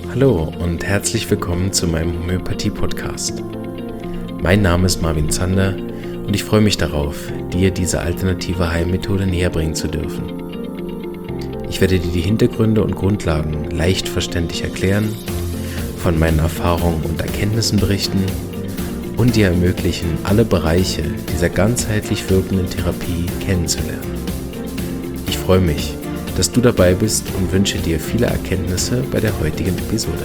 Hallo und herzlich willkommen zu meinem Homöopathie-Podcast. Mein Name ist Marvin Zander und ich freue mich darauf, dir diese alternative Heilmethode näherbringen zu dürfen. Ich werde dir die Hintergründe und Grundlagen leicht verständlich erklären, von meinen Erfahrungen und Erkenntnissen berichten und dir ermöglichen, alle Bereiche dieser ganzheitlich wirkenden Therapie kennenzulernen. Ich freue mich, dass du dabei bist und wünsche dir viele Erkenntnisse bei der heutigen Episode.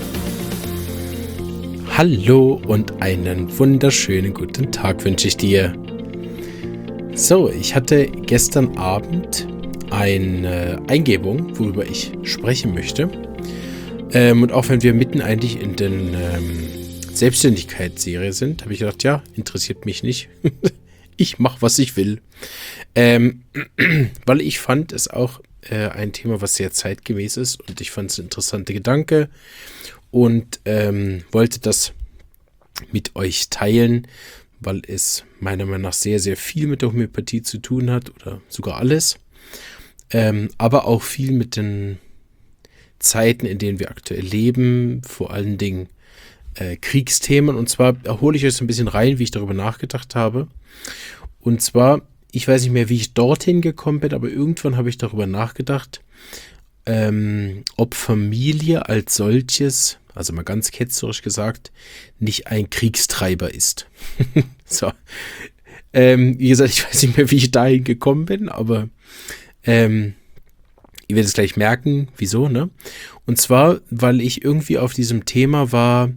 Hallo und einen wunderschönen guten Tag wünsche ich dir. So, ich hatte gestern Abend eine Eingebung, worüber ich sprechen möchte. Und auch wenn wir mitten eigentlich in den Selbstständigkeitsserie sind, habe ich gedacht, ja, interessiert mich nicht. Ich mache, was ich will. Weil ich fand es auch ein Thema, was sehr zeitgemäß ist und ich fand es ein interessanter Gedanke und wollte das mit euch teilen, weil es meiner Meinung nach sehr, sehr viel mit der Homöopathie zu tun hat oder sogar alles, aber auch viel mit den Zeiten, in denen wir aktuell leben, vor allen Dingen Kriegsthemen. Und zwar erhole ich euch so ein bisschen rein, wie ich darüber nachgedacht habe. Und zwar, ich weiß nicht mehr, wie ich dorthin gekommen bin, aber irgendwann habe ich darüber nachgedacht, ob Familie als solches, also mal ganz ketzerisch gesagt, nicht ein Kriegstreiber ist. So. Wie gesagt, ich weiß nicht mehr, wie ich dahin gekommen bin, aber ihr werdet es gleich merken, wieso, ne? Und zwar, weil ich irgendwie auf diesem Thema war,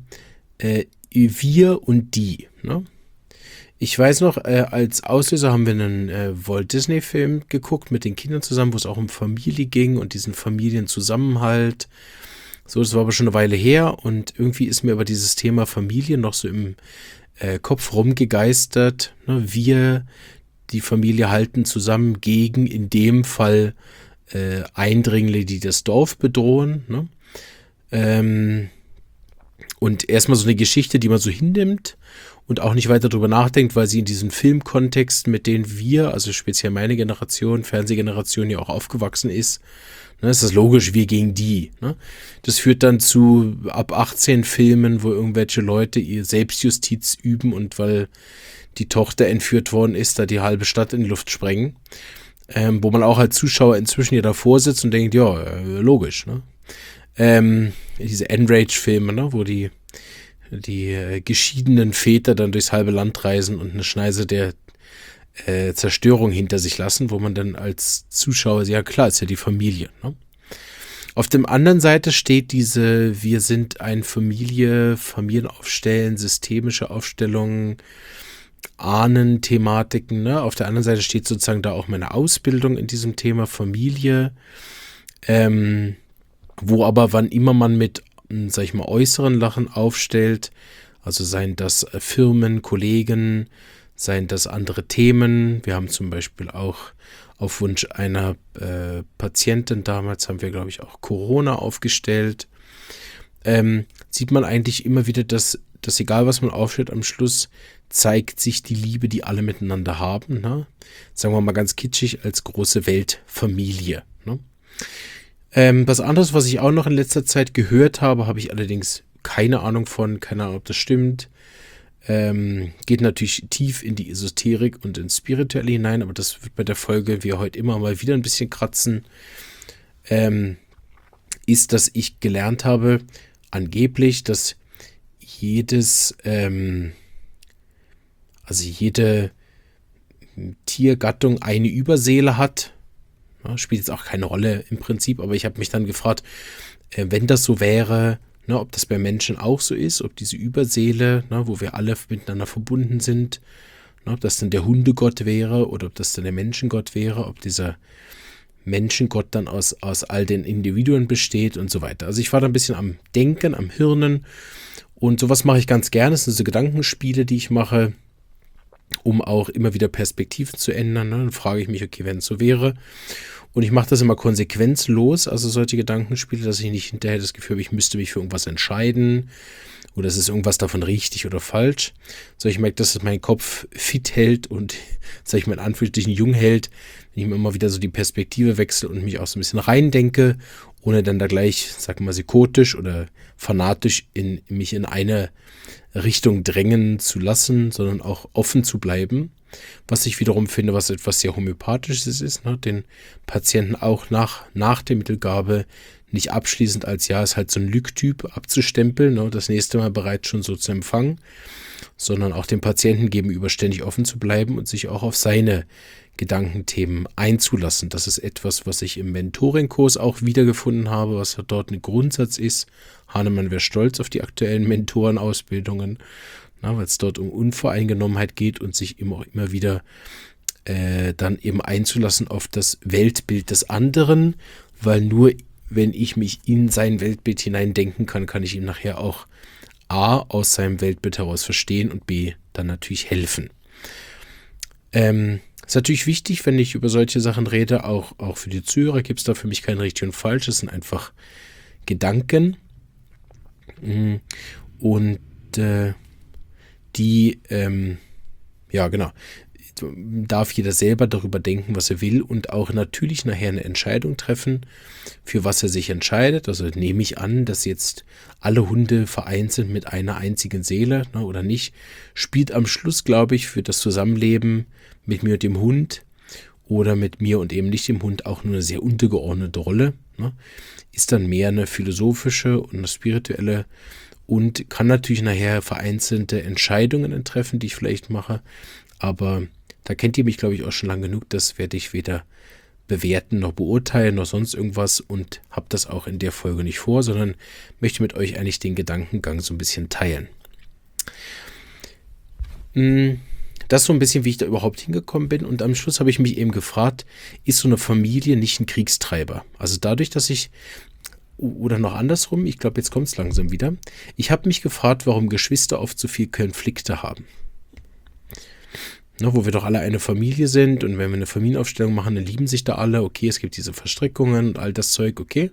wir und die, ne? Ich weiß noch, als Auslöser haben wir einen Walt Disney-Film geguckt mit den Kindern zusammen, wo es auch um Familie ging und diesen Familienzusammenhalt. So, das war aber schon eine Weile her und irgendwie ist mir aber dieses Thema Familie noch so im Kopf rumgegeistert. Ne? Wir, die Familie, halten zusammen gegen, in dem Fall, Eindringlinge, die das Dorf bedrohen. Ne? Und erstmal so eine Geschichte, die man so hinnimmt und auch nicht weiter drüber nachdenkt, weil sie in diesem Filmkontext, mit denen wir, also speziell meine Generation, Fernsehgeneration ja auch aufgewachsen ist, ne, ist das logisch, wir gegen die. Ne? Das führt dann zu ab 18 Filmen, wo irgendwelche Leute ihr Selbstjustiz üben und weil die Tochter entführt worden ist, da die halbe Stadt in die Luft sprengen. Wo man auch als Zuschauer inzwischen hier davor sitzt und denkt, ja, logisch. Ne? Diese Enrage-Filme, ne, wo die geschiedenen Väter dann durchs halbe Land reisen und eine Schneise der Zerstörung hinter sich lassen, wo man dann als Zuschauer, ja klar, ist ja die Familie. Ne? Auf der anderen Seite steht diese, wir sind ein Familienaufstellen, systemische Aufstellungen, Ahnen-Thematiken. Ne? Auf der anderen Seite steht sozusagen da auch meine Ausbildung in diesem Thema Familie, wo aber wann immer man mit, sag ich mal, äußeren Lachen aufstellt, also seien das Firmen, Kollegen, seien das andere Themen. Wir haben zum Beispiel auch auf Wunsch einer Patientin, damals haben wir, glaube ich, auch Corona aufgestellt, sieht man eigentlich immer wieder, dass egal was man aufstellt, am Schluss zeigt sich die Liebe, die alle miteinander haben. Ne? Sagen wir mal ganz kitschig, als große Weltfamilie. Ne? Was anderes, was ich auch noch in letzter Zeit gehört habe, habe ich allerdings keine Ahnung von, keine Ahnung, ob das stimmt. Geht natürlich tief in die Esoterik und ins Spirituelle hinein, aber das wird bei der Folge, wir heute immer mal wieder ein bisschen kratzen, ist, dass ich gelernt habe, angeblich, dass jede Tiergattung eine Überseele hat. Ja, spielt jetzt auch keine Rolle im Prinzip, aber ich habe mich dann gefragt, wenn das so wäre, ne, ob das bei Menschen auch so ist, ob diese Überseele, ne, wo wir alle miteinander verbunden sind, ne, ob das dann der Hundegott wäre oder ob das dann der Menschengott wäre, ob dieser Menschengott dann aus all den Individuen besteht und so weiter. Also ich war da ein bisschen am Denken, am Hirnen und sowas mache ich ganz gerne. Das sind so Gedankenspiele, die ich mache, um auch immer wieder Perspektiven zu ändern. Ne? Dann frage ich mich, okay, wenn es so wäre. Und ich mache das immer konsequenzlos, also solche Gedankenspiele, dass ich nicht hinterher das Gefühl habe, ich müsste mich für irgendwas entscheiden oder es ist irgendwas davon richtig oder falsch. So, ich merke, dass es meinen Kopf fit hält und, sag ich mal in Anführungsstrichen, jung hält, wenn ich mir immer wieder so die Perspektive wechsle und mich auch so ein bisschen reindenke, ohne dann da gleich, sag mal, psychotisch oder fanatisch mich in eine Richtung drängen zu lassen, sondern auch offen zu bleiben. Was ich wiederum finde, was etwas sehr Homöopathisches ist, ne? Den Patienten auch nach der Mittelgabe nicht abschließend als ja, ist halt so ein Lügtyp abzustempeln, ne? Das nächste Mal bereits schon so zu empfangen, sondern auch dem Patienten gegenüber ständig offen zu bleiben und sich auch auf seine Gedankenthemen einzulassen. Das ist etwas, was ich im Mentoring-Kurs auch wiedergefunden habe, was ja dort ein Grundsatz ist. Hahnemann wäre stolz auf die aktuellen Mentorenausbildungen, weil es dort um Unvoreingenommenheit geht und sich immer wieder dann eben einzulassen auf das Weltbild des anderen, weil nur wenn ich mich in sein Weltbild hineindenken kann, kann ich ihm nachher auch A, aus seinem Weltbild heraus verstehen und B, dann natürlich helfen. Ist natürlich wichtig, wenn ich über solche Sachen rede, auch für die Zuhörer gibt es da für mich kein richtig und falsch, es sind einfach Gedanken und genau, darf jeder selber darüber denken, was er will und auch natürlich nachher eine Entscheidung treffen, für was er sich entscheidet. Also nehme ich an, dass jetzt alle Hunde vereint sind mit einer einzigen Seele, ne, oder nicht, spielt am Schluss, glaube ich, für das Zusammenleben mit mir und dem Hund oder mit mir und eben nicht dem Hund auch nur eine sehr untergeordnete Rolle, ne, ist dann mehr eine philosophische und eine spirituelle und kann natürlich nachher vereinzelte Entscheidungen treffen, die ich vielleicht mache, aber da kennt ihr mich, glaube ich, auch schon lange genug, das werde ich weder bewerten noch beurteilen noch sonst irgendwas und habe das auch in der Folge nicht vor, sondern möchte mit euch eigentlich den Gedankengang so ein bisschen teilen. Das ist so ein bisschen, wie ich da überhaupt hingekommen bin und am Schluss habe ich mich eben gefragt, ist so eine Familie nicht ein Kriegstreiber? Also dadurch, dass ich, oder noch andersrum, ich glaube, jetzt kommt es langsam wieder, ich habe mich gefragt, warum Geschwister oft so viel Konflikte haben. Wo wir doch alle eine Familie sind und wenn wir eine Familienaufstellung machen, dann lieben sich da alle, okay, es gibt diese Verstrickungen und all das Zeug, okay.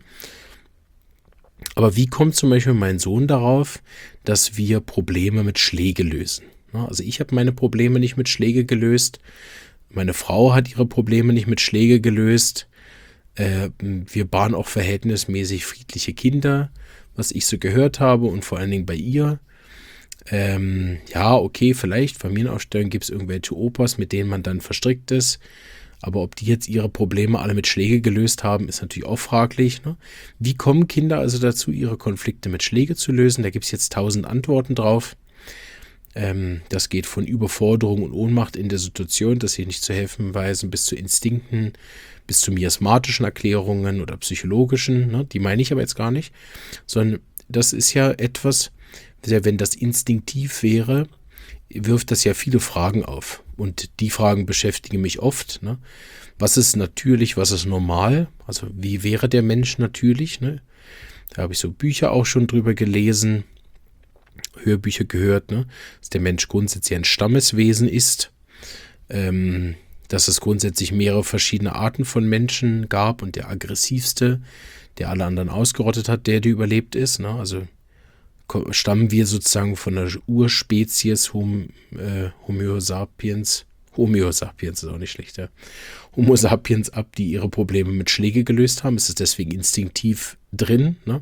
Aber wie kommt zum Beispiel mein Sohn darauf, dass wir Probleme mit Schläge lösen? Also ich habe meine Probleme nicht mit Schläge gelöst, meine Frau hat ihre Probleme nicht mit Schläge gelöst, wir bahnen auch verhältnismäßig friedliche Kinder, was ich so gehört habe und vor allen Dingen bei ihr. Ja, okay, vielleicht Familienaufstellung gibt es irgendwelche Opas, mit denen man dann verstrickt ist, aber ob die jetzt ihre Probleme alle mit Schläge gelöst haben, ist natürlich auch fraglich. Ne? Wie kommen Kinder also dazu, ihre Konflikte mit Schläge zu lösen? Da gibt es jetzt 1000 Antworten drauf. Das geht von Überforderung und Ohnmacht in der Situation, dass sie nicht zu helfen weisen, bis zu Instinkten, bis zu miasmatischen Erklärungen oder psychologischen. Ne? Die meine ich aber jetzt gar nicht, sondern das ist ja etwas, wenn das instinktiv wäre, wirft das ja viele Fragen auf. Und die Fragen beschäftigen mich oft. Ne? Was ist natürlich, was ist normal? Also wie wäre der Mensch natürlich? Ne? Da habe ich so Bücher auch schon drüber gelesen, Hörbücher gehört, ne? Dass der Mensch grundsätzlich ein Stammeswesen ist, dass es grundsätzlich mehrere verschiedene Arten von Menschen gab und der aggressivste, der alle anderen ausgerottet hat, der überlebt ist. Ne? Also stammen wir sozusagen von der Urspezies Homo sapiens ist auch nicht schlecht, ja. Homo sapiens ab, die ihre Probleme mit Schläge gelöst haben. Es ist deswegen instinktiv drin. Ne?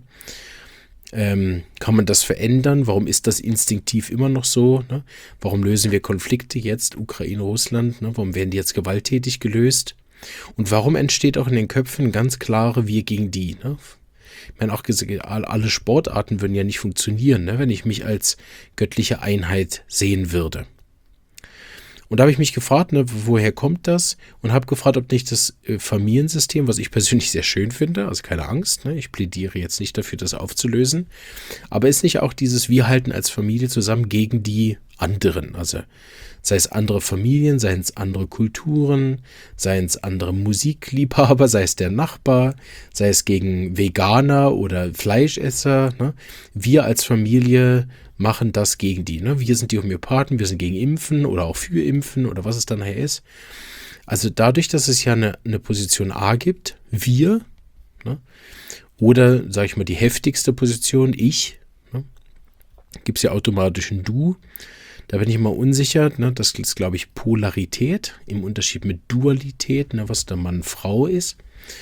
Kann man das verändern? Warum ist das instinktiv immer noch so? Ne? Warum lösen wir Konflikte jetzt, Ukraine, Russland? Ne? Warum werden die jetzt gewalttätig gelöst? Und warum entsteht auch in den Köpfen ganz klare Wir gegen die? Ne? Ich meine, auch alle Sportarten würden ja nicht funktionieren, ne, wenn ich mich als göttliche Einheit sehen würde. Und da habe ich mich gefragt, ne, woher kommt das? Und habe gefragt, ob nicht das Familiensystem, was ich persönlich sehr schön finde, also keine Angst, ne, ich plädiere jetzt nicht dafür, das aufzulösen, aber ist nicht auch dieses Wir halten als Familie zusammen gegen die anderen, also sei es andere Familien, seien es andere Kulturen, seien es andere Musikliebhaber, sei es der Nachbar, sei es gegen Veganer oder Fleischesser. Ne? Wir als Familie machen das gegen die. Ne? Wir sind die Homöopathen, wir sind gegen Impfen oder auch für Impfen oder was es dann nachher ist. Also dadurch, dass es ja eine Position A gibt, wir, ne? Oder, sage ich mal, die heftigste Position, ich, ne? gibt es ja automatisch ein Du. Da bin ich immer unsicher. Ne? Das ist, glaube ich, Polarität im Unterschied mit Dualität, ne? Was der Mann Frau ist.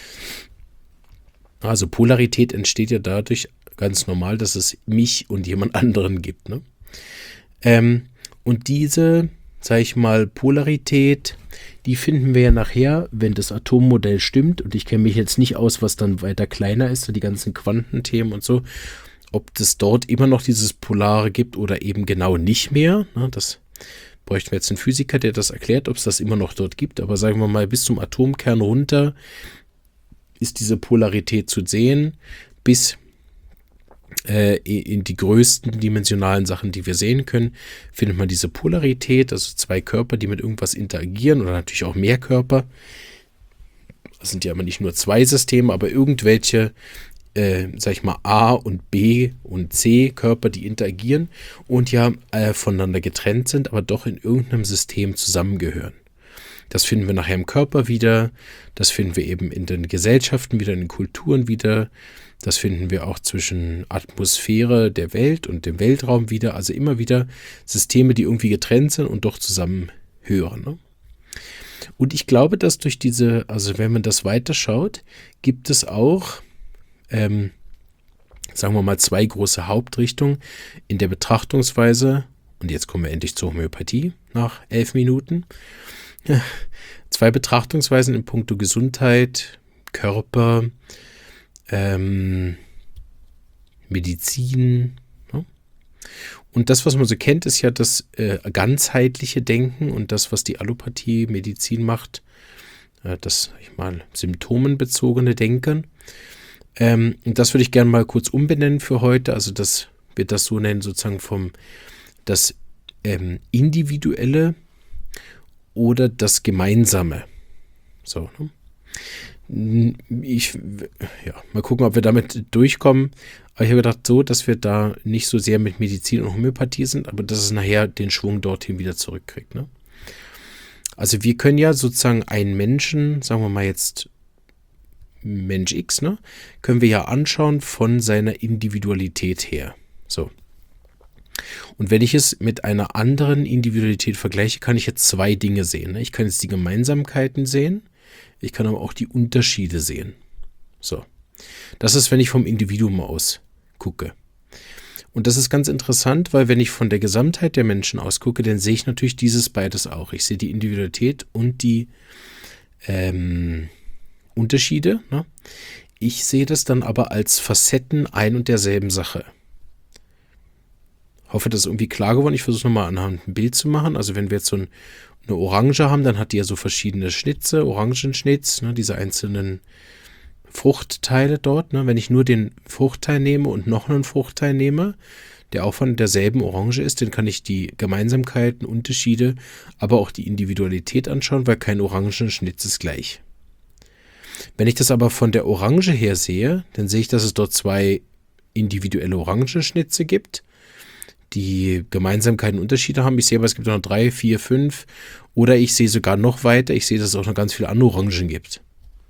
Also Polarität entsteht ja dadurch ganz normal, dass es mich und jemand anderen gibt. Ne? Und diese, sage ich mal, Polarität, die finden wir ja nachher, wenn das Atommodell stimmt. Und ich kenne mich jetzt nicht aus, was dann weiter kleiner ist, so die ganzen Quantenthemen und so. Ob es dort immer noch dieses Polare gibt oder eben genau nicht mehr. Ne, das bräuchten wir jetzt einen Physiker, der das erklärt, ob es das immer noch dort gibt. Aber sagen wir mal, bis zum Atomkern runter ist diese Polarität zu sehen, bis in die größten dimensionalen Sachen, die wir sehen können, findet man diese Polarität, also zwei Körper, die mit irgendwas interagieren oder natürlich auch mehr Körper. Das sind ja immer nicht nur zwei Systeme, aber irgendwelche sag ich mal, A und B und C Körper, die interagieren und ja voneinander getrennt sind, aber doch in irgendeinem System zusammengehören. Das finden wir nachher im Körper wieder, das finden wir eben in den Gesellschaften wieder, in den Kulturen wieder, das finden wir auch zwischen Atmosphäre der Welt und dem Weltraum wieder, also immer wieder Systeme, die irgendwie getrennt sind und doch zusammenhören. Ne? Und ich glaube, dass durch diese, also wenn man das weiterschaut, gibt es auch sagen wir mal, zwei große Hauptrichtungen in der Betrachtungsweise. Und jetzt kommen wir endlich zur Homöopathie nach 11 Minuten. Zwei Betrachtungsweisen in puncto Gesundheit, Körper, Medizin. Ne? Und das, was man so kennt, ist ja das ganzheitliche Denken und das, was die Allopathie, Medizin macht, das, sag ich mal, symptomenbezogene Denken. Und das würde ich gerne mal kurz umbenennen für heute. Also das wird das so nennen, sozusagen das Individuelle oder das Gemeinsame. So, ne? Mal gucken, ob wir damit durchkommen. Aber ich habe gedacht, so, dass wir da nicht so sehr mit Medizin und Homöopathie sind, aber dass es nachher den Schwung dorthin wieder zurückkriegt. Ne? Also wir können ja sozusagen einen Menschen, sagen wir mal jetzt Mensch X, ne, können wir ja anschauen von seiner Individualität her. So. Und wenn ich es mit einer anderen Individualität vergleiche, kann ich jetzt zwei Dinge sehen. Ne? Ich kann jetzt die Gemeinsamkeiten sehen, ich kann aber auch die Unterschiede sehen. So. Das ist, wenn ich vom Individuum aus gucke. Und das ist ganz interessant, weil wenn ich von der Gesamtheit der Menschen ausgucke, dann sehe ich natürlich dieses beides auch. Ich sehe die Individualität und die Unterschiede. Ne? Ich sehe das dann aber als Facetten ein und derselben Sache. Hoffe, das ist irgendwie klar geworden. Ich versuche nochmal anhand ein Bild zu machen. Also wenn wir jetzt so eine Orange haben, dann hat die ja so verschiedene Schnitze, Orangenschnitz, ne, diese einzelnen Fruchtteile dort. Ne? Wenn ich nur den Fruchtteil nehme und noch einen Fruchtteil nehme, der auch von derselben Orange ist, dann kann ich die Gemeinsamkeiten, Unterschiede, aber auch die Individualität anschauen, weil kein Orangenschnitz ist gleich. Wenn ich das aber von der Orange her sehe, dann sehe ich, dass es dort zwei individuelle Orangenschnitze gibt, die Gemeinsamkeiten und Unterschiede haben. Ich sehe aber, es gibt noch 3, 4, 5 oder ich sehe sogar noch weiter, ich sehe, dass es auch noch ganz viele andere Orangen gibt.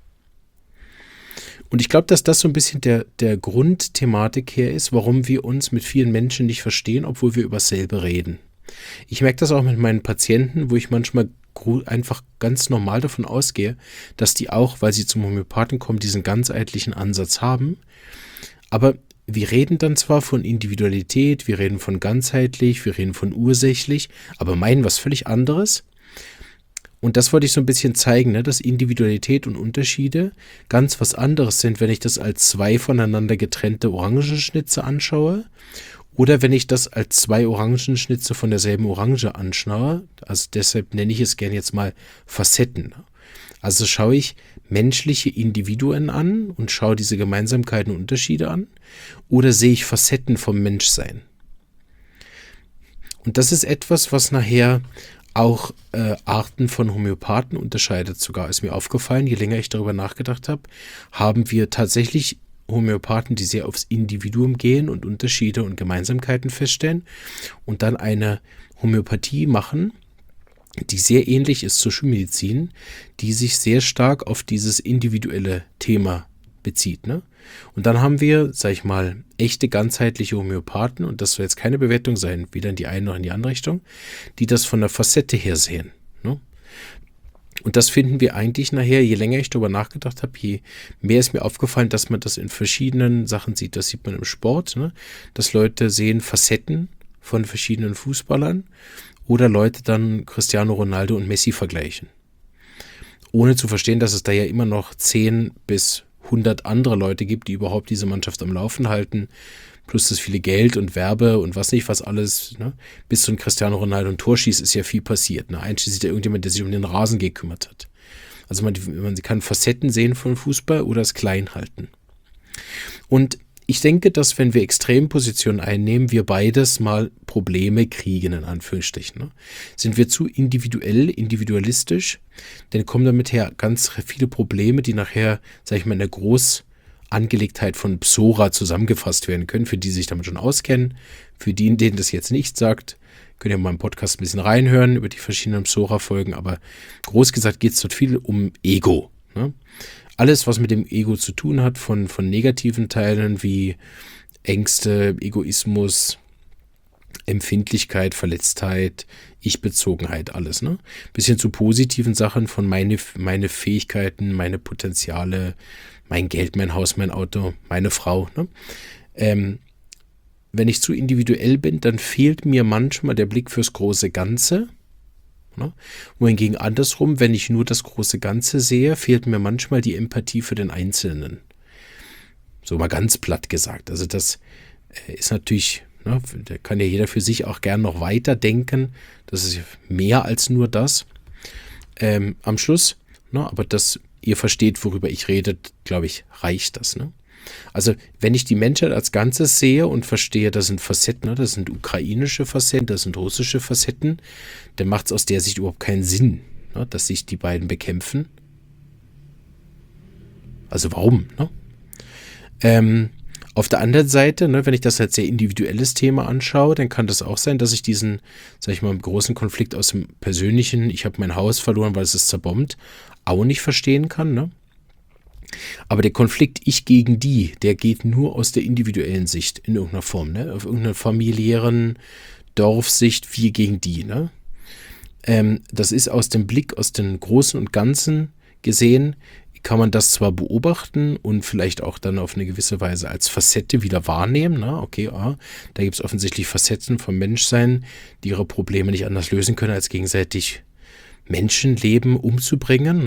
Und ich glaube, dass das so ein bisschen der Grundthematik her ist, warum wir uns mit vielen Menschen nicht verstehen, obwohl wir über dasselbe reden. Ich merke das auch mit meinen Patienten, wo ich manchmal einfach ganz normal davon ausgehe, dass die auch, weil sie zum Homöopathen kommen, diesen ganzheitlichen Ansatz haben. Aber wir reden dann zwar von Individualität, wir reden von ganzheitlich, wir reden von ursächlich, aber meinen was völlig anderes. Und das wollte ich so ein bisschen zeigen, ne, dass Individualität und Unterschiede ganz was anderes sind, wenn ich das als zwei voneinander getrennte Orangenschnitze anschaue oder wenn ich das als zwei Orangenschnitze von derselben Orange anschaue. Also deshalb nenne ich es gerne jetzt mal Facetten. Also schaue ich menschliche Individuen an und schaue diese Gemeinsamkeiten und Unterschiede an oder sehe ich Facetten vom Menschsein. Und das ist etwas, was nachher auch Arten von Homöopathen unterscheidet sogar, ist mir aufgefallen. Je länger ich darüber nachgedacht habe, haben wir tatsächlich Homöopathen, die sehr aufs Individuum gehen und Unterschiede und Gemeinsamkeiten feststellen und dann eine Homöopathie machen, die sehr ähnlich ist zur Schulmedizin, die sich sehr stark auf dieses individuelle Thema bezieht. Ne? Und dann haben wir, sag ich mal, echte ganzheitliche Homöopathen, und das soll jetzt keine Bewertung sein, weder in die eine noch in die andere Richtung, die das von der Facette her sehen. Ne? Und das finden wir eigentlich nachher, je länger ich darüber nachgedacht habe, je mehr ist mir aufgefallen, dass man das in verschiedenen Sachen sieht. Das sieht man im Sport, ne? Dass Leute sehen Facetten von verschiedenen Fußballern oder Leute dann Cristiano Ronaldo und Messi vergleichen. Ohne zu verstehen, dass es da ja immer noch 10 bis 100 andere Leute gibt, die überhaupt diese Mannschaft am Laufen halten, plus das viele Geld und Werbe und was nicht, was alles, ne? Bis zu ein Cristiano Ronaldo ein Tor schießt, ist ja viel passiert. Ne? Einschließlich irgendjemand, der sich um den Rasen gekümmert hat. Also man kann Facetten sehen von Fußball oder es klein halten. Und ich denke, dass wenn wir Extrempositionen einnehmen, wir beides mal Probleme kriegen, in Anführungsstrichen. Ne? Sind wir zu individualistisch, dann kommen damit her ganz viele Probleme, die nachher, sag ich mal, in der Großangelegtheit von Psora zusammengefasst werden können, für die sich damit schon auskennen. Für die, denen das jetzt nicht sagt, könnt ihr mal im Podcast ein bisschen reinhören über die verschiedenen Psora-Folgen, aber groß gesagt geht es dort viel um Ego. Ne? Alles, was mit dem Ego zu tun hat, von negativen Teilen wie Ängste, Egoismus, Empfindlichkeit, Verletztheit, Ich-Bezogenheit, alles. Ne? Bis hin zu positiven Sachen von meine Fähigkeiten, meine Potenziale, mein Geld, mein Haus, mein Auto, meine Frau. Ne? Wenn ich zu individuell bin, dann fehlt mir manchmal der Blick fürs große Ganze. Ne? Wohingegen andersrum, wenn ich nur das große Ganze sehe, fehlt mir manchmal die Empathie für den Einzelnen. So mal ganz platt gesagt. Also das ist natürlich, ne, da kann ja jeder für sich auch gern noch weiter denken. Das ist mehr als nur das am Schluss. Ne? Aber dass ihr versteht, worüber ich rede, glaube ich, reicht das. Ne? Also wenn ich die Menschheit als Ganzes sehe und verstehe, das sind Facetten, ne, das sind ukrainische Facetten, das sind russische Facetten, dann macht es aus der Sicht überhaupt keinen Sinn, ne, dass sich die beiden bekämpfen. Also warum? Ne? Auf der anderen Seite, ne, wenn ich das als sehr individuelles Thema anschaue, dann kann das auch sein, dass ich diesen, sag ich mal, großen Konflikt aus dem Persönlichen, ich habe mein Haus verloren, weil es ist zerbombt, auch nicht verstehen kann, ne? Aber der Konflikt Ich gegen die, der geht nur aus der individuellen Sicht in irgendeiner Form, ne? Auf irgendeiner familiären Dorfsicht, wir gegen die. Ne? Das ist aus dem Blick, aus dem Großen und Ganzen gesehen, kann man das zwar beobachten und vielleicht auch dann auf eine gewisse Weise als Facette wieder wahrnehmen. Ne? Okay, da gibt es offensichtlich Facetten vom Menschsein, die ihre Probleme nicht anders lösen können, als gegenseitig Menschenleben umzubringen.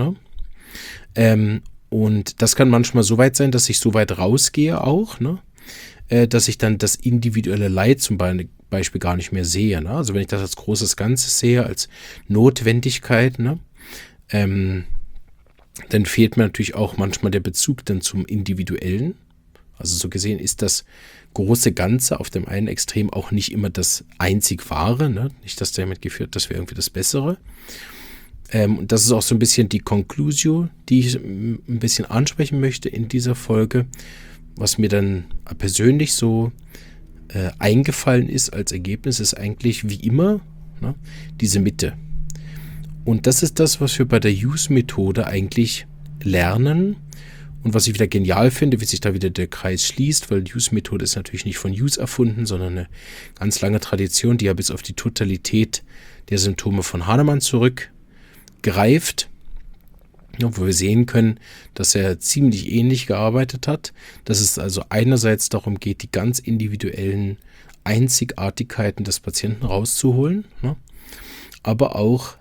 Ne? Und das kann manchmal so weit sein, dass ich so weit rausgehe auch, ne? Dass ich dann das individuelle Leid zum Beispiel gar nicht mehr sehe. Ne? Also wenn ich das als großes Ganzes sehe, als Notwendigkeit, ne? Dann fehlt mir natürlich auch manchmal der Bezug dann zum Individuellen. Also so gesehen ist das große Ganze auf dem einen Extrem auch nicht immer das einzig Wahre. Ne? Nicht, dass damit geführt, das wäre irgendwie das Bessere. Und das ist auch so ein bisschen die Conclusio, die ich ein bisschen ansprechen möchte in dieser Folge, was mir dann persönlich so eingefallen ist als Ergebnis, ist eigentlich wie immer, ne, diese Mitte. Und das ist das, was wir bei der Use-Methode eigentlich lernen und was ich wieder genial finde, wie sich da wieder der Kreis schließt, weil die Use-Methode ist natürlich nicht von Use erfunden, sondern eine ganz lange Tradition, die ja bis auf die Totalität der Symptome von Hahnemann zurückgreift, wo wir sehen können, dass er ziemlich ähnlich gearbeitet hat, dass es also einerseits darum geht, die ganz individuellen Einzigartigkeiten des Patienten rauszuholen, ne? Aber auch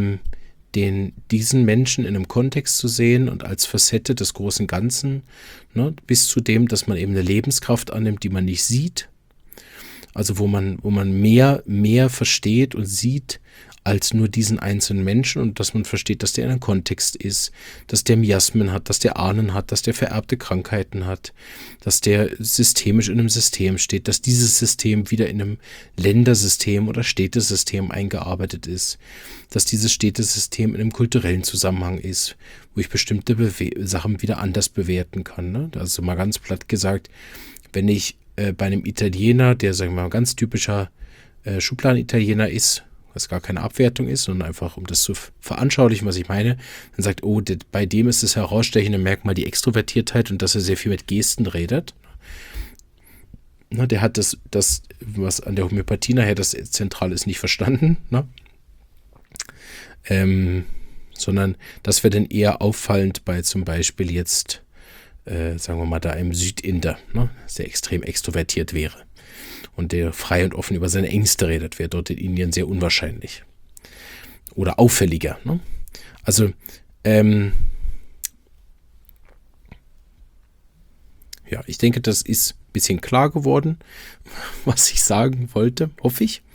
diesen Menschen in einem Kontext zu sehen und als Facette des großen Ganzen, ne? Bis zu dem, dass man eben eine Lebenskraft annimmt, die man nicht sieht, also wo man mehr versteht und sieht als nur diesen einzelnen Menschen und dass man versteht, dass der in einem Kontext ist, dass der Miasmen hat, dass der Ahnen hat, dass der vererbte Krankheiten hat, dass der systemisch in einem System steht, dass dieses System wieder in einem Ländersystem oder Städtesystem eingearbeitet ist, dass dieses Städtesystem in einem kulturellen Zusammenhang ist, wo ich bestimmte Sachen wieder anders bewerten kann. Ne? Also mal ganz platt gesagt, wenn ich bei einem Italiener, der sagen wir mal ganz typischer Schubladen-Italiener ist, was gar keine Abwertung ist, sondern einfach, um das zu veranschaulichen, was ich meine, dann sagt, oh, bei dem ist das herausstechende Merkmal die Extrovertiertheit und dass er sehr viel mit Gesten redet. Na, der hat das, was an der Homöopathie nachher das Zentrale ist, nicht verstanden, ne? Sondern das wäre dann eher auffallend bei zum Beispiel jetzt, sagen wir mal, da einem Südinder, ne, der extrem extrovertiert wäre und der frei und offen über seine Ängste redet, wäre dort in Indien sehr unwahrscheinlich. Oder auffälliger. Ne? Also, ja, ich denke, das ist ein bisschen klar geworden, was ich sagen wollte, hoffe ich.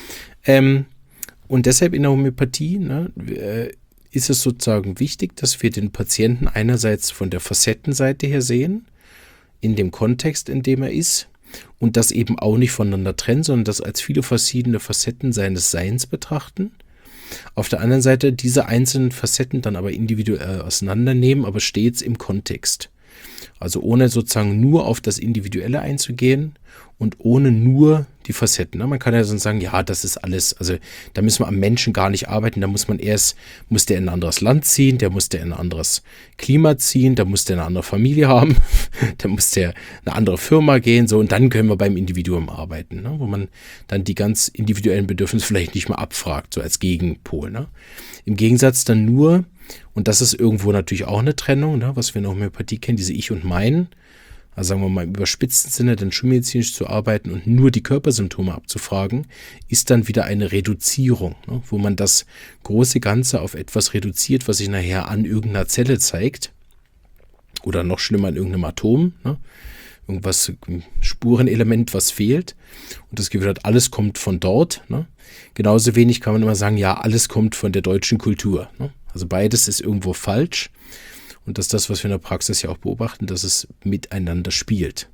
Und deshalb in der Homöopathie, ne, ist es sozusagen wichtig, dass wir den Patienten einerseits von der Facettenseite her sehen, in dem Kontext, in dem er ist, und das eben auch nicht voneinander trennen, sondern das als viele verschiedene Facetten seines Seins betrachten. Auf der anderen Seite diese einzelnen Facetten dann aber individuell auseinandernehmen, aber stets im Kontext. Also ohne sozusagen nur auf das Individuelle einzugehen und ohne nur die Facetten. Man kann ja sonst sagen, ja, das ist alles, also da müssen wir am Menschen gar nicht arbeiten, da muss der in ein anderes Land ziehen, der muss der in ein anderes Klima ziehen, da muss der eine andere Familie haben, da muss der eine andere Firma gehen, so, und dann können wir beim Individuum arbeiten, ne, wo man dann die ganz individuellen Bedürfnisse vielleicht nicht mehr abfragt, so als Gegenpol. Ne. Im Gegensatz dann nur, und das ist irgendwo natürlich auch eine Trennung, ne, was wir in der Homöopathie kennen, diese Ich und Mein, also sagen wir mal im überspitzten Sinne, dann schulmedizinisch zu arbeiten und nur die Körpersymptome abzufragen, ist dann wieder eine Reduzierung, ne, wo man das große Ganze auf etwas reduziert, was sich nachher an irgendeiner Zelle zeigt oder noch schlimmer an irgendeinem Atom, ne, irgendwas, ein Spurenelement, was fehlt, und das Gefühl hat, alles kommt von dort. Ne. Genauso wenig kann man immer sagen, ja, alles kommt von der deutschen Kultur. Ne. Also beides ist irgendwo falsch. Und das ist das, was wir in der Praxis ja auch beobachten, dass es miteinander spielt.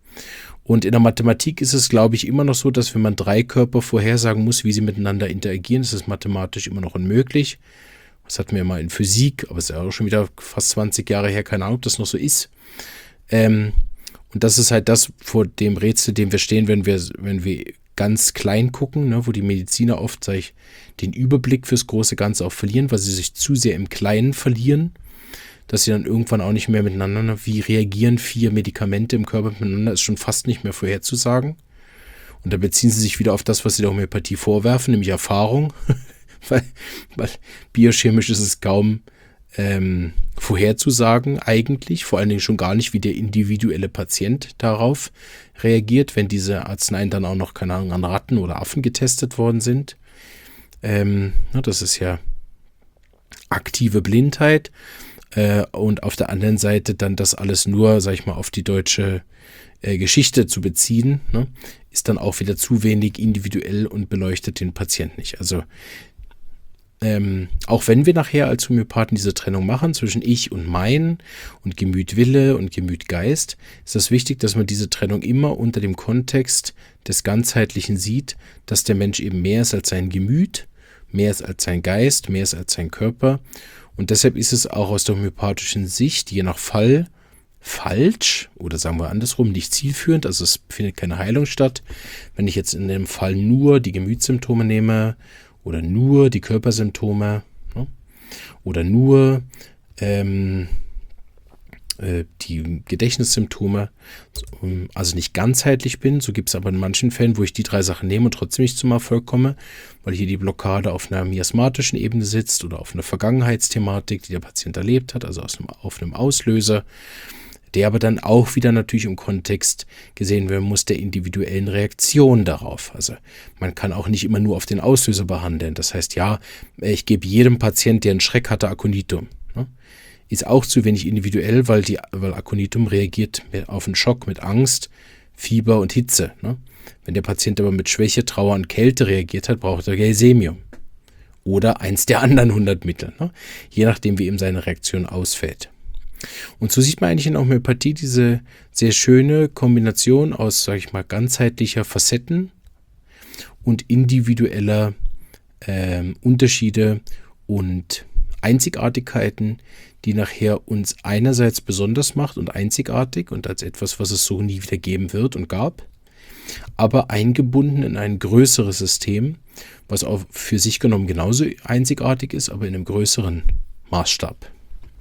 Und in der Mathematik ist es, glaube ich, immer noch so, dass wenn man 3 Körper vorhersagen muss, wie sie miteinander interagieren, ist es mathematisch immer noch unmöglich. Das hatten wir mal in Physik, aber es ist ja auch schon wieder fast 20 Jahre her, keine Ahnung, ob das noch so ist. Und das ist halt das vor dem Rätsel, dem wir stehen, wenn wir ganz klein gucken, ne, wo die Mediziner oft, den Überblick fürs große Ganze auch verlieren, weil sie sich zu sehr im Kleinen verlieren, dass sie dann irgendwann auch nicht mehr miteinander, wie reagieren 4 Medikamente im Körper miteinander, ist schon fast nicht mehr vorherzusagen. Und da beziehen sie sich wieder auf das, was sie der Homöopathie vorwerfen, nämlich Erfahrung, weil biochemisch ist es kaum vorherzusagen eigentlich, vor allen Dingen schon gar nicht, wie der individuelle Patient darauf reagiert, wenn diese Arzneien dann auch noch, keine Ahnung, an Ratten oder Affen getestet worden sind. Das ist ja aktive Blindheit. Und auf der anderen Seite dann das alles nur, sag ich mal, auf die deutsche Geschichte zu beziehen, ne, ist dann auch wieder zu wenig individuell und beleuchtet den Patienten nicht. Also auch wenn wir nachher als Homöopathen diese Trennung machen zwischen Ich und Mein und Gemüt-Wille und Gemüt-Geist, ist es wichtig, dass man diese Trennung immer unter dem Kontext des Ganzheitlichen sieht, dass der Mensch eben mehr ist als sein Gemüt, mehr ist als sein Geist, mehr ist als sein Körper. Und deshalb ist es auch aus der homöopathischen Sicht je nach Fall falsch oder sagen wir andersrum, nicht zielführend. Also es findet keine Heilung statt. Wenn ich jetzt in dem Fall nur die Gemütssymptome nehme oder nur die Körpersymptome, ne, oder nur die Gedächtnissymptome, also nicht ganzheitlich bin, so gibt es aber in manchen Fällen, wo ich die 3 Sachen nehme und trotzdem nicht zum Erfolg komme, weil hier die Blockade auf einer miasmatischen Ebene sitzt oder auf einer Vergangenheitsthematik, die der Patient erlebt hat, also auf einem Auslöser, der aber dann auch wieder natürlich im Kontext gesehen werden muss der individuellen Reaktion darauf. Also man kann auch nicht immer nur auf den Auslöser behandeln. Das heißt, ja, ich gebe jedem Patient, der einen Schreck hatte, Aconitum. Ne? Ist auch zu wenig individuell, weil Aconitum reagiert auf einen Schock mit Angst, Fieber und Hitze. Ne? Wenn der Patient aber mit Schwäche, Trauer und Kälte reagiert hat, braucht er Gelsemium. Oder eins der anderen 100 Mittel. Ne? Je nachdem, wie eben seine Reaktion ausfällt. Und so sieht man eigentlich in der Homöopathie diese sehr schöne Kombination aus, sage ich mal, ganzheitlicher Facetten und individueller Unterschiede und Einzigartigkeiten, die nachher uns einerseits besonders macht und einzigartig und als etwas, was es so nie wieder geben wird und gab, aber eingebunden in ein größeres System, was auch für sich genommen genauso einzigartig ist, aber in einem größeren Maßstab.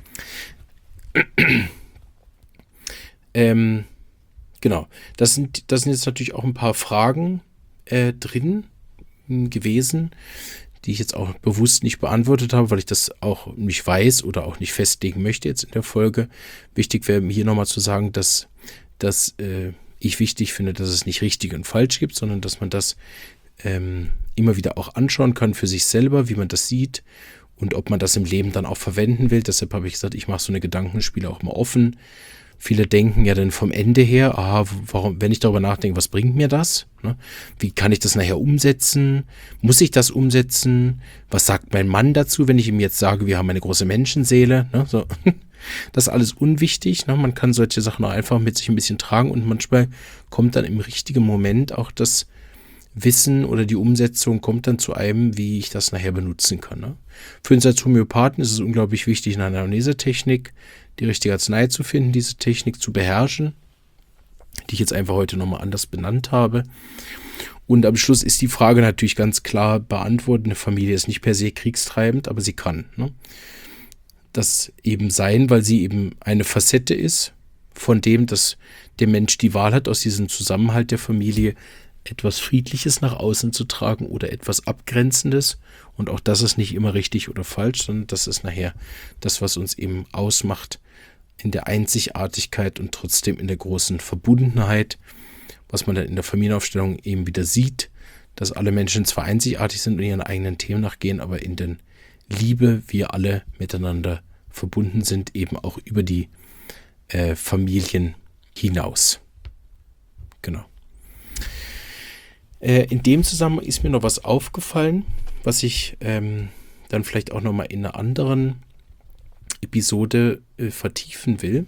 Genau, das sind jetzt natürlich auch ein paar Fragen drin gewesen, die ich jetzt auch bewusst nicht beantwortet habe, weil ich das auch nicht weiß oder auch nicht festlegen möchte jetzt in der Folge. Wichtig wäre mir hier nochmal zu sagen, dass ich wichtig finde, dass es nicht richtig und falsch gibt, sondern dass man das immer wieder auch anschauen kann für sich selber, wie man das sieht und ob man das im Leben dann auch verwenden will. Deshalb habe ich gesagt, ich mache so eine Gedankenspiele auch mal offen. Viele denken ja dann vom Ende her, warum, wenn ich darüber nachdenke, was bringt mir das? Ne? Wie kann ich das nachher umsetzen? Muss ich das umsetzen? Was sagt mein Mann dazu, wenn ich ihm jetzt sage, wir haben eine große Menschenseele? Ne? So. Das ist alles unwichtig. Ne? Man kann solche Sachen auch einfach mit sich ein bisschen tragen und manchmal kommt dann im richtigen Moment auch das Wissen oder die Umsetzung kommt dann zu einem, wie ich das nachher benutzen kann. Ne? Für uns als Homöopathen ist es unglaublich wichtig, in einer Anamnesetechnik die richtige Arznei zu finden, diese Technik zu beherrschen, die ich jetzt einfach heute nochmal anders benannt habe. Und am Schluss ist die Frage natürlich ganz klar beantwortet. Eine Familie ist nicht per se kriegstreibend, aber sie kann. Ne? Das eben sein, weil sie eben eine Facette ist von dem, dass der Mensch die Wahl hat, aus diesem Zusammenhalt der Familie etwas Friedliches nach außen zu tragen oder etwas Abgrenzendes. Und auch das ist nicht immer richtig oder falsch, sondern das ist nachher das, was uns eben ausmacht in der Einzigartigkeit und trotzdem in der großen Verbundenheit, was man dann in der Familienaufstellung eben wieder sieht, dass alle Menschen zwar einzigartig sind und ihren eigenen Themen nachgehen, aber in der Liebe wir alle miteinander verbunden sind, eben auch über die Familien hinaus. Genau. In dem Zusammenhang ist mir noch was aufgefallen, was ich dann vielleicht auch nochmal in einer anderen Episode vertiefen will.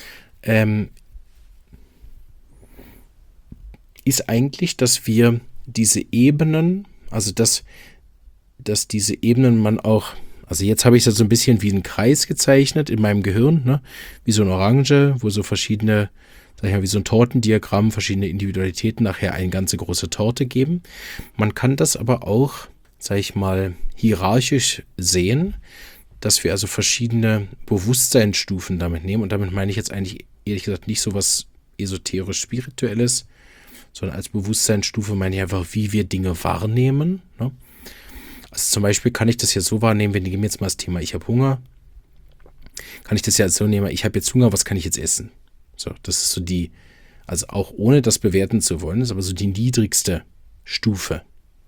Ist eigentlich, dass wir diese Ebenen, also dass diese Ebenen man auch, also jetzt habe ich das so ein bisschen wie einen Kreis gezeichnet in meinem Gehirn, ne? Wie so eine Orange, wo so verschiedene, sag ich mal, wie so ein Tortendiagramm, verschiedene Individualitäten nachher eine ganze große Torte geben. Man kann das aber auch, sag ich mal, hierarchisch sehen, dass wir also verschiedene Bewusstseinsstufen damit nehmen. Und damit meine ich jetzt eigentlich, ehrlich gesagt, nicht so was esoterisch-spirituelles, sondern als Bewusstseinsstufe meine ich einfach, wie wir Dinge wahrnehmen. Ne? Also zum Beispiel kann ich das ja so wahrnehmen, wenn ich jetzt mal das Thema, ich habe Hunger, kann ich das ja so nehmen, ich habe jetzt Hunger, was kann ich jetzt essen? So, das ist so die, also auch ohne das bewerten zu wollen, ist aber so die niedrigste Stufe.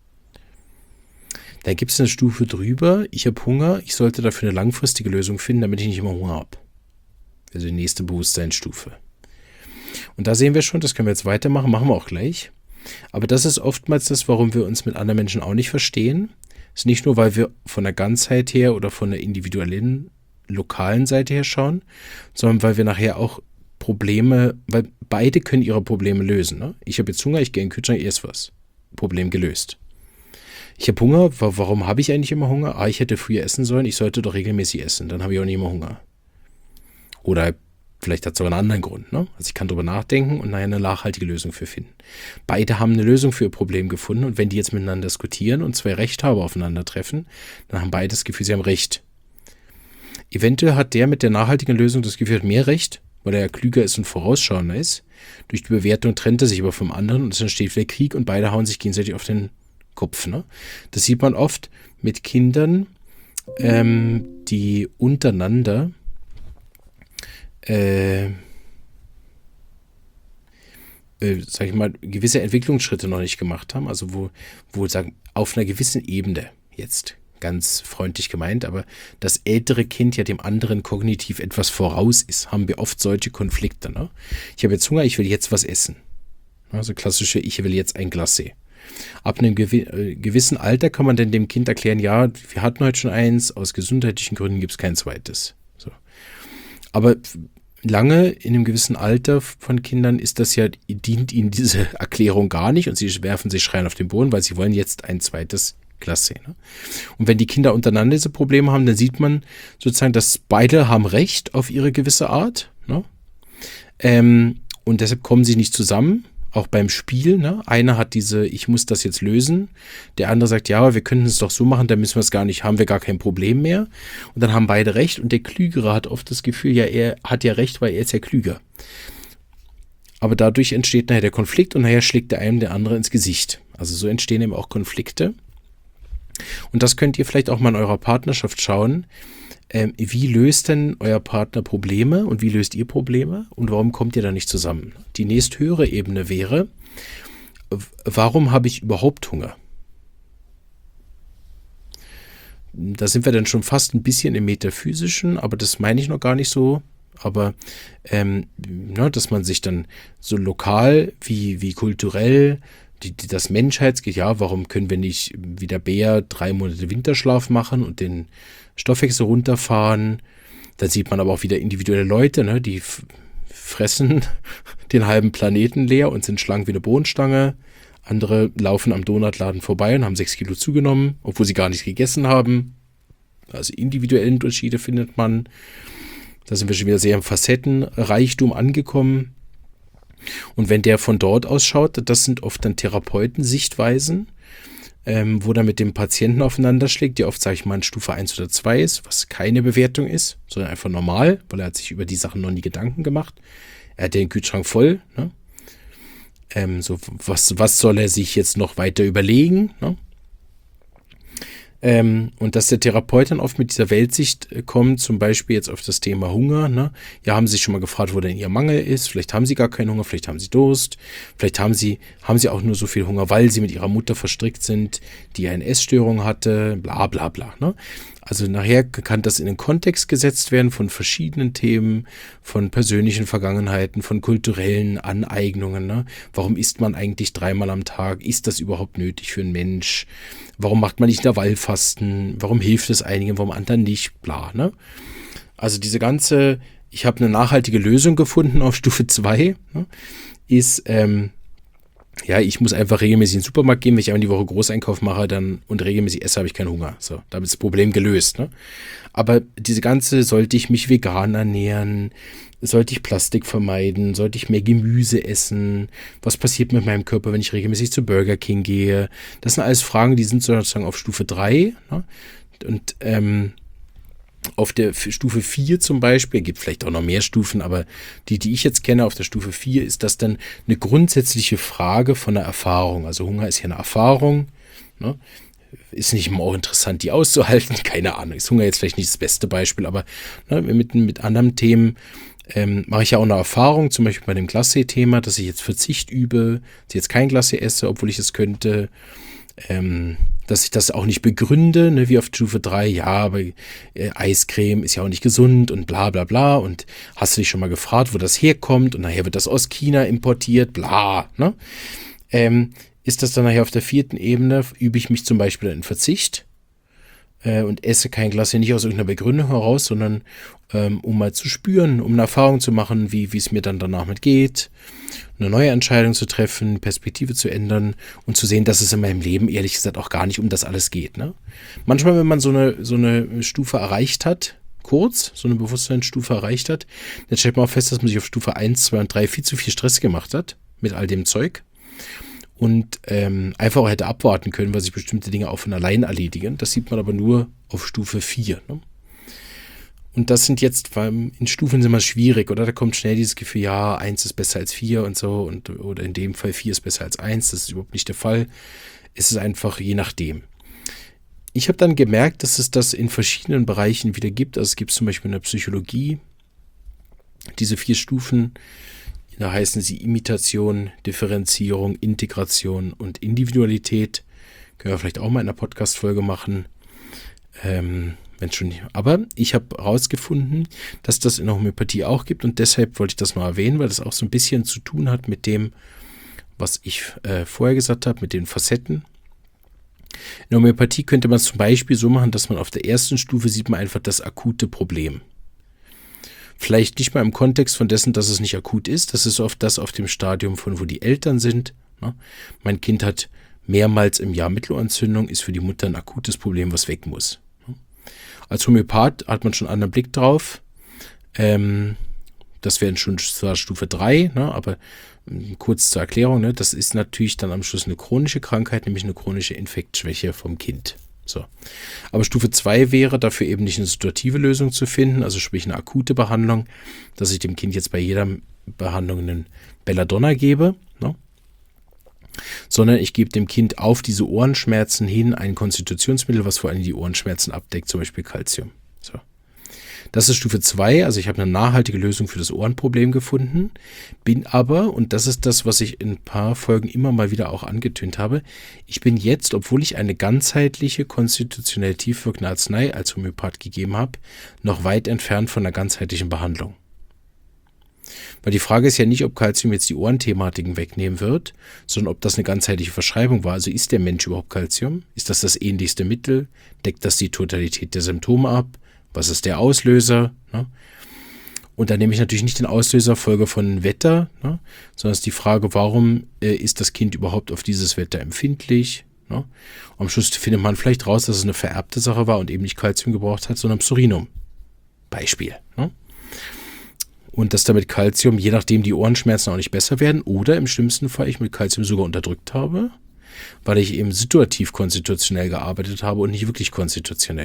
Dann gibt es eine Stufe drüber, ich habe Hunger, ich sollte dafür eine langfristige Lösung finden, damit ich nicht immer Hunger habe. Also die nächste Bewusstseinsstufe. Und da sehen wir schon, das können wir jetzt weitermachen, machen wir auch gleich. Aber das ist oftmals das, warum wir uns mit anderen Menschen auch nicht verstehen. Das ist nicht nur, weil wir von der Ganzheit her oder von der individuellen, lokalen Seite her schauen, sondern weil wir nachher auch Probleme, weil beide können ihre Probleme lösen. Ne? Ich habe jetzt Hunger, ich gehe in den Kühlschrank, ich esse was. Problem gelöst. Ich habe Hunger, warum habe ich eigentlich immer Hunger? Ich hätte früher essen sollen, ich sollte doch regelmäßig essen, dann habe ich auch nicht immer Hunger. Oder vielleicht hat es sogar einen anderen Grund. Ne? Also ich kann darüber nachdenken und nachher eine nachhaltige Lösung für finden. Beide haben eine Lösung für ihr Problem gefunden und wenn die jetzt miteinander diskutieren und zwei Rechthaber aufeinandertreffen, dann haben beide das Gefühl, sie haben Recht. Eventuell hat der mit der nachhaltigen Lösung das Gefühl, hat mehr Recht, weil er ja klüger ist und vorausschauender ist. Durch die Bewertung trennt er sich aber vom anderen und es entsteht wieder Krieg und beide hauen sich gegenseitig auf den Kopf. Ne? Das sieht man oft mit Kindern, die untereinander sag ich mal, gewisse Entwicklungsschritte noch nicht gemacht haben, also wo sagen, auf einer gewissen Ebene jetzt, ganz freundlich gemeint, aber das ältere Kind ja dem anderen kognitiv etwas voraus ist, haben wir oft solche Konflikte. Ne? Ich habe jetzt Hunger, ich will jetzt was essen. Also klassische, ich will jetzt ein Glacé. Ab einem gewissen Alter kann man dann dem Kind erklären, ja, wir hatten heute schon eins, aus gesundheitlichen Gründen gibt es kein zweites. So. Aber lange in einem gewissen Alter von Kindern ist das ja, dient ihnen diese Erklärung gar nicht und sie werfen sich schreien auf den Boden, weil sie wollen jetzt ein zweites Glacé. Ne? Und wenn die Kinder untereinander diese Probleme haben, dann sieht man sozusagen, dass beide haben Recht auf ihre gewisse Art. Ne? Und deshalb kommen sie nicht zusammen, Auch beim Spiel, ne? Einer hat ich muss das jetzt lösen. Der andere sagt, ja, aber wir könnten es doch so machen, dann müssen wir es gar nicht, haben wir gar kein Problem mehr. Und dann haben beide recht und der Klügere hat oft das Gefühl, ja, er hat ja recht, weil er ist ja klüger. Aber dadurch entsteht nachher der Konflikt und nachher schlägt der eine der andere ins Gesicht. Also so entstehen eben auch Konflikte. Und das könnt ihr vielleicht auch mal in eurer Partnerschaft schauen. Wie löst denn euer Partner Probleme und wie löst ihr Probleme und warum kommt ihr da nicht zusammen? Die nächsthöhere Ebene wäre, warum habe ich überhaupt Hunger? Da sind wir dann schon fast ein bisschen im Metaphysischen, aber das meine ich noch gar nicht so. Aber dass man sich dann so lokal wie kulturell das Menschheitsgefühl, ja, warum können wir nicht wie der Bär 3 Monate Winterschlaf machen und den Stoffwechsel runterfahren? Dann sieht man aber auch wieder individuelle Leute, ne, die fressen den halben Planeten leer und sind schlank wie eine Bohnenstange. Andere laufen am Donutladen vorbei und haben 6 Kilo zugenommen, obwohl sie gar nicht gegessen haben. Also individuelle Unterschiede findet man. Da sind wir schon wieder sehr im Facettenreichtum angekommen. Und wenn der von dort aus schaut, das sind oft dann Therapeutensichtweisen, wo er mit dem Patienten aufeinander schlägt, der oft, sage ich mal, in Stufe 1 oder 2 ist, was keine Bewertung ist, sondern einfach normal, weil er hat sich über die Sachen noch nie Gedanken gemacht. Er hat den Kühlschrank voll. Ne? Was soll er sich jetzt noch weiter überlegen? Ne? Und dass der Therapeut dann oft mit dieser Weltsicht kommt, zum Beispiel jetzt auf das Thema Hunger. Ne? Ja, haben Sie sich schon mal gefragt, wo denn Ihr Mangel ist? Vielleicht haben Sie gar keinen Hunger, vielleicht haben Sie Durst. Vielleicht haben Sie auch nur so viel Hunger, weil Sie mit Ihrer Mutter verstrickt sind, die eine Essstörung hatte, bla bla bla. Ne? Also nachher kann das in den Kontext gesetzt werden von verschiedenen Themen, von persönlichen Vergangenheiten, von kulturellen Aneignungen. Ne? Warum isst man eigentlich 3-mal am Tag? Ist das überhaupt nötig für einen Mensch? Warum macht man nicht Intervallfasten? Warum hilft es einigen, warum anderen nicht? Bla, ne? Also diese ganze, ich habe eine nachhaltige Lösung gefunden auf Stufe 2, ne, ist, ich muss einfach regelmäßig in den Supermarkt gehen, wenn ich einmal die Woche Großeinkauf mache und regelmäßig esse, habe ich keinen Hunger. So, damit ist das Problem gelöst. Ne? Aber diese ganze, sollte ich mich vegan ernähren, sollte ich Plastik vermeiden, sollte ich mehr Gemüse essen, was passiert mit meinem Körper, wenn ich regelmäßig zu Burger King gehe? Das sind alles Fragen, die sind sozusagen auf Stufe 3. Ne? Und auf der Stufe 4 zum Beispiel, gibt vielleicht auch noch mehr Stufen, aber die ich jetzt kenne auf der Stufe 4, ist das dann eine grundsätzliche Frage von der Erfahrung. Also Hunger ist ja eine Erfahrung, ne? Ist nicht immer auch interessant, die auszuhalten, keine Ahnung. Ist Hunger jetzt vielleicht nicht das beste Beispiel, aber ne, mit anderen Themen mache ich ja auch eine Erfahrung, zum Beispiel bei dem Glacé-Thema, dass ich jetzt Verzicht übe, dass ich jetzt kein Glacé esse, obwohl ich es könnte. Dass ich das auch nicht begründe, ne, wie auf Stufe 3, ja, aber Eiscreme ist ja auch nicht gesund und bla bla bla und hast du dich schon mal gefragt, wo das herkommt und nachher wird das aus China importiert, bla, ne? Ist das dann nachher auf der 4. Ebene, übe ich mich zum Beispiel in Verzicht und esse kein Glas nicht aus irgendeiner Begründung heraus, sondern um mal zu spüren, um eine Erfahrung zu machen, wie es mir dann danach mit geht, eine neue Entscheidung zu treffen, Perspektive zu ändern und zu sehen, dass es in meinem Leben ehrlich gesagt auch gar nicht um das alles geht. Ne? Manchmal, wenn man so eine Stufe erreicht hat, kurz, so eine Bewusstseinsstufe erreicht hat, dann stellt man auch fest, dass man sich auf Stufe 1, 2 und 3 viel zu viel Stress gemacht hat mit all dem Zeug. Und einfach auch hätte abwarten können, weil sich bestimmte Dinge auch von allein erledigen. Das sieht man aber nur auf Stufe 4. Ne? Und das sind jetzt, weil in Stufen sind immer schwierig, oder? Da kommt schnell dieses Gefühl, ja, 1 ist besser als 4 und so. Oder in dem Fall 4 ist besser als 1. Das ist überhaupt nicht der Fall. Es ist einfach je nachdem. Ich habe dann gemerkt, dass es das in verschiedenen Bereichen wieder gibt. Also es gibt zum Beispiel in der Psychologie diese 4 Stufen. Da heißen sie Imitation, Differenzierung, Integration und Individualität. Können wir vielleicht auch mal in einer Podcast-Folge machen. Wenn schon nicht. Aber ich habe herausgefunden, dass das in der Homöopathie auch gibt und deshalb wollte ich das mal erwähnen, weil das auch so ein bisschen zu tun hat mit dem, was ich vorher gesagt habe, mit den Facetten. In der Homöopathie könnte man es zum Beispiel so machen, dass man auf der ersten Stufe sieht man einfach das akute Problem. Vielleicht nicht mal im Kontext von dessen, dass es nicht akut ist. Das ist oft das auf dem Stadium, von wo die Eltern sind. Ne? Mein Kind hat mehrmals im Jahr Mittelohrentzündung, ist für die Mutter ein akutes Problem, was weg muss. Ne? Als Homöopath hat man schon einen anderen Blick drauf. Das wäre schon zwar Stufe 3, ne, aber kurz zur Erklärung, ne, das ist natürlich dann am Schluss eine chronische Krankheit, nämlich eine chronische Infektschwäche vom Kind. So. Aber Stufe 2 wäre dafür eben nicht eine situative Lösung zu finden, also sprich eine akute Behandlung, dass ich dem Kind jetzt bei jeder Behandlung einen Belladonna gebe, ne, sondern ich gebe dem Kind auf diese Ohrenschmerzen hin ein Konstitutionsmittel, was vor allem die Ohrenschmerzen abdeckt, zum Beispiel Calcium. So. Das ist Stufe 2, also ich habe eine nachhaltige Lösung für das Ohrenproblem gefunden, bin aber, und das ist das, was ich in ein paar Folgen immer mal wieder auch angetönt habe, ich bin jetzt, obwohl ich eine ganzheitliche, konstitutionell tief wirkende Arznei als Homöopath gegeben habe, noch weit entfernt von einer ganzheitlichen Behandlung. Weil die Frage ist ja nicht, ob Calcium jetzt die Ohrenthematiken wegnehmen wird, sondern ob das eine ganzheitliche Verschreibung war. Also ist der Mensch überhaupt Calcium? Ist das ähnlichste Mittel? Deckt das die Totalität der Symptome ab? Was ist der Auslöser? Ne? Und da nehme ich natürlich nicht den Auslöser Folge von Wetter, ne? Sondern es ist die Frage, warum ist das Kind überhaupt auf dieses Wetter empfindlich? Ne? Und am Schluss findet man vielleicht raus, dass es eine vererbte Sache war und eben nicht Calcium gebraucht hat, sondern Psorinum. Beispiel. Ne? Und dass damit Calcium, je nachdem die Ohrenschmerzen auch nicht besser werden oder im schlimmsten Fall ich mit Calcium sogar unterdrückt habe, weil ich eben situativ konstitutionell gearbeitet habe und nicht wirklich konstitutionell.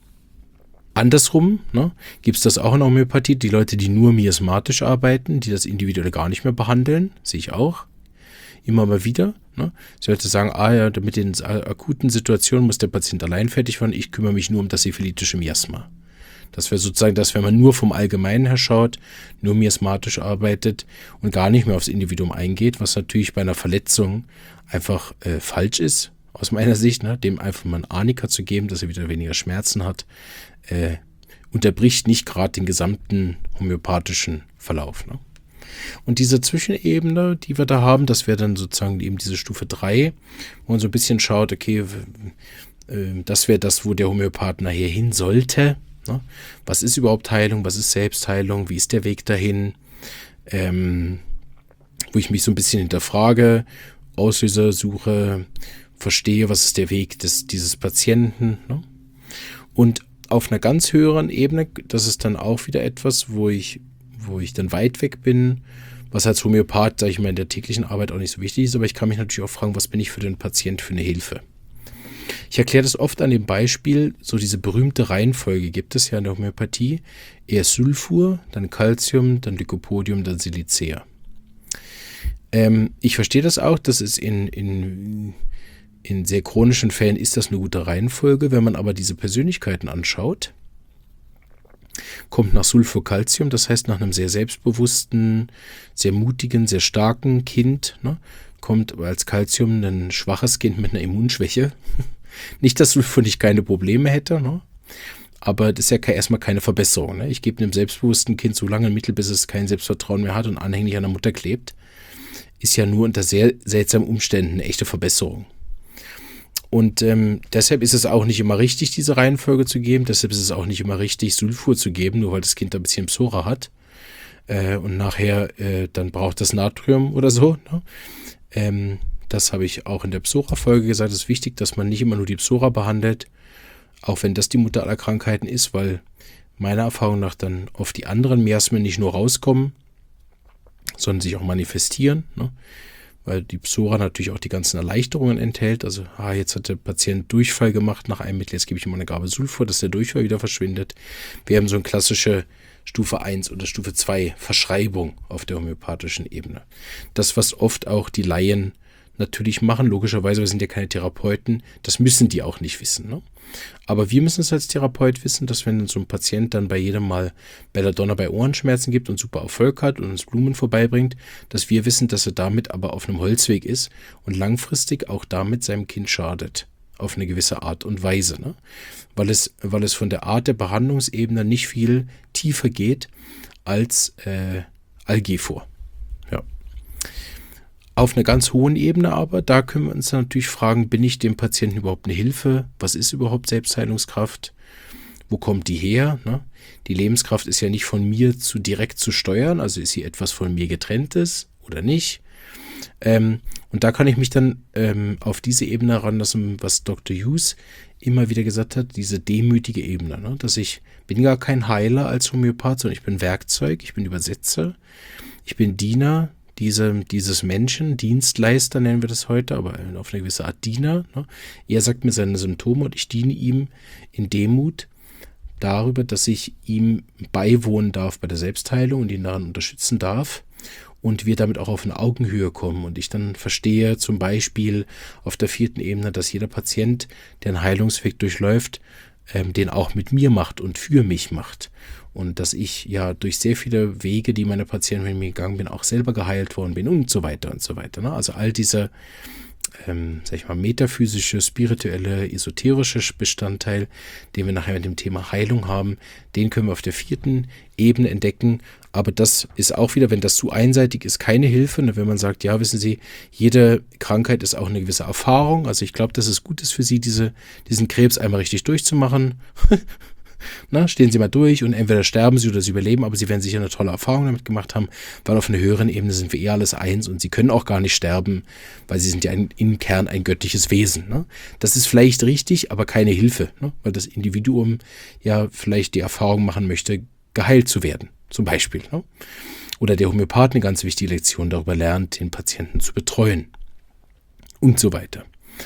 Andersrum, ne, gibt es das auch in der Homöopathie, die Leute, die nur miasmatisch arbeiten, die das individuell gar nicht mehr behandeln, sehe ich auch immer mal wieder. Ne. Sie Leute sagen, ja, mit den akuten Situationen muss der Patient allein fertig werden, ich kümmere mich nur um das syphilitische Miasma. Das wäre sozusagen das, wenn man nur vom Allgemeinen her schaut, nur miasmatisch arbeitet und gar nicht mehr aufs Individuum eingeht, was natürlich bei einer Verletzung einfach falsch ist, aus meiner Sicht, ne, dem einfach mal einen Arnika zu geben, dass er wieder weniger Schmerzen hat, unterbricht nicht gerade den gesamten homöopathischen Verlauf. Ne? Und diese Zwischenebene, die wir da haben, das wäre dann sozusagen eben diese Stufe 3, wo man so ein bisschen schaut, okay, das wäre das, wo der Homöopath nachher hin sollte. Ne? Was ist überhaupt Heilung? Was ist Selbstheilung? Wie ist der Weg dahin? Wo ich mich so ein bisschen hinterfrage, Auslöser suche, verstehe, was ist der Weg dieses Patienten. Ne? Und auf einer ganz höheren Ebene, das ist dann auch wieder etwas, wo ich dann weit weg bin, was als Homöopath, sage ich mal, in der täglichen Arbeit auch nicht so wichtig ist, aber ich kann mich natürlich auch fragen, was bin ich für den Patient für eine Hilfe? Ich erkläre das oft an dem Beispiel, so diese berühmte Reihenfolge gibt es ja in der Homöopathie, erst Sulfur, dann Calcium, dann Lycopodium, dann Silicea. Ich verstehe das auch, das ist in sehr chronischen Fällen ist das eine gute Reihenfolge. Wenn man aber diese Persönlichkeiten anschaut, kommt nach Sulfur Calcium, das heißt nach einem sehr selbstbewussten, sehr mutigen, sehr starken Kind, ne, kommt als Calcium ein schwaches Kind mit einer Immunschwäche. Nicht, dass Sulfur nicht keine Probleme hätte, ne, aber das ist ja erstmal keine Verbesserung. Ne. Ich gebe einem selbstbewussten Kind so lange ein Mittel, bis es kein Selbstvertrauen mehr hat und anhänglich an der Mutter klebt. Ist ja nur unter sehr seltsamen Umständen eine echte Verbesserung. Und deshalb ist es auch nicht immer richtig, diese Reihenfolge zu geben. Deshalb ist es auch nicht immer richtig, Sulfur zu geben, nur weil das Kind ein bisschen Psora hat. Und nachher dann braucht das Natrium oder so. Ne? Das habe ich auch in der Psora-Folge gesagt. Es ist wichtig, dass man nicht immer nur die Psora behandelt, auch wenn das die Mutter aller Krankheiten ist, weil meiner Erfahrung nach dann oft die anderen Miasmen nicht nur rauskommen, sondern sich auch manifestieren. Ne? Weil die Psora natürlich auch die ganzen Erleichterungen enthält. Also, jetzt hat der Patient Durchfall gemacht nach einem Mittel, jetzt gebe ich ihm eine Gabe Sulfur, dass der Durchfall wieder verschwindet. Wir haben so eine klassische Stufe 1 oder Stufe 2 Verschreibung auf der homöopathischen Ebene. Das, was oft auch die Laien natürlich machen, logischerweise, wir sind ja keine Therapeuten, das müssen die auch nicht wissen. Ne? Aber wir müssen es als Therapeut wissen, dass wenn so ein Patient dann bei jedem Mal Belladonna bei Ohrenschmerzen gibt und super Erfolg hat und uns Blumen vorbeibringt, dass wir wissen, dass er damit aber auf einem Holzweg ist und langfristig auch damit seinem Kind schadet. Auf eine gewisse Art und Weise. Ne? Weil es von der Art der Behandlungsebene nicht viel tiefer geht als Algefor. Ja. Auf einer ganz hohen Ebene aber, da können wir uns dann natürlich fragen, bin ich dem Patienten überhaupt eine Hilfe? Was ist überhaupt Selbstheilungskraft? Wo kommt die her? Ne? Die Lebenskraft ist ja nicht von mir direkt zu steuern, also ist sie etwas von mir getrenntes oder nicht? Und da kann ich mich dann auf diese Ebene heranlassen, was Dr. Hughes immer wieder gesagt hat, diese demütige Ebene, ne? Dass ich bin gar kein Heiler als Homöopath, sondern ich bin Werkzeug, ich bin Übersetzer, ich bin Diener dieses Menschen, Dienstleister nennen wir das heute, aber auf eine gewisse Art Diener. Ne? Er sagt mir seine Symptome und ich diene ihm in Demut darüber, dass ich ihm beiwohnen darf bei der Selbstheilung und ihn daran unterstützen darf und wir damit auch auf eine Augenhöhe kommen und ich dann verstehe zum Beispiel auf der 4. Ebene, dass jeder Patient, der einen Heilungsweg durchläuft, den auch mit mir macht und für mich macht. Und dass ich ja durch sehr viele Wege, die meine Patienten mit mir gegangen bin, auch selber geheilt worden bin und so weiter und so weiter. Ne? Also all dieser, sag ich mal, metaphysische, spirituelle, esoterische Bestandteil, den wir nachher mit dem Thema Heilung haben, den können wir auf der 4. Ebene entdecken. Aber das ist auch wieder, wenn das zu einseitig ist, keine Hilfe. Ne? Wenn man sagt, ja, wissen Sie, jede Krankheit ist auch eine gewisse Erfahrung. Also ich glaube, dass es gut ist für Sie, diesen Krebs einmal richtig durchzumachen. Na, stehen Sie mal durch und entweder sterben Sie oder Sie überleben, aber Sie werden sicher eine tolle Erfahrung damit gemacht haben, weil auf einer höheren Ebene sind wir alles eins und Sie können auch gar nicht sterben, weil Sie sind ja im Kern ein göttliches Wesen. Ne? Das ist vielleicht richtig, aber keine Hilfe, ne? Weil das Individuum ja vielleicht die Erfahrung machen möchte, geheilt zu werden, zum Beispiel. Ne? Oder der Homöopath eine ganz wichtige Lektion darüber lernt, den Patienten zu betreuen und so weiter.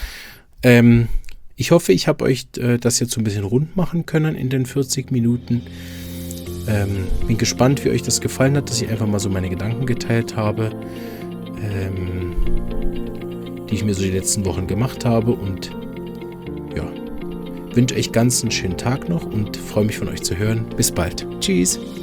Ich hoffe, ich habe euch das jetzt so ein bisschen rund machen können in den 40 Minuten. Bin gespannt, wie euch das gefallen hat, dass ich einfach mal so meine Gedanken geteilt habe, die ich mir so die letzten Wochen gemacht habe. Und ja, wünsche euch ganz einen schönen Tag noch und freue mich von euch zu hören. Bis bald. Tschüss.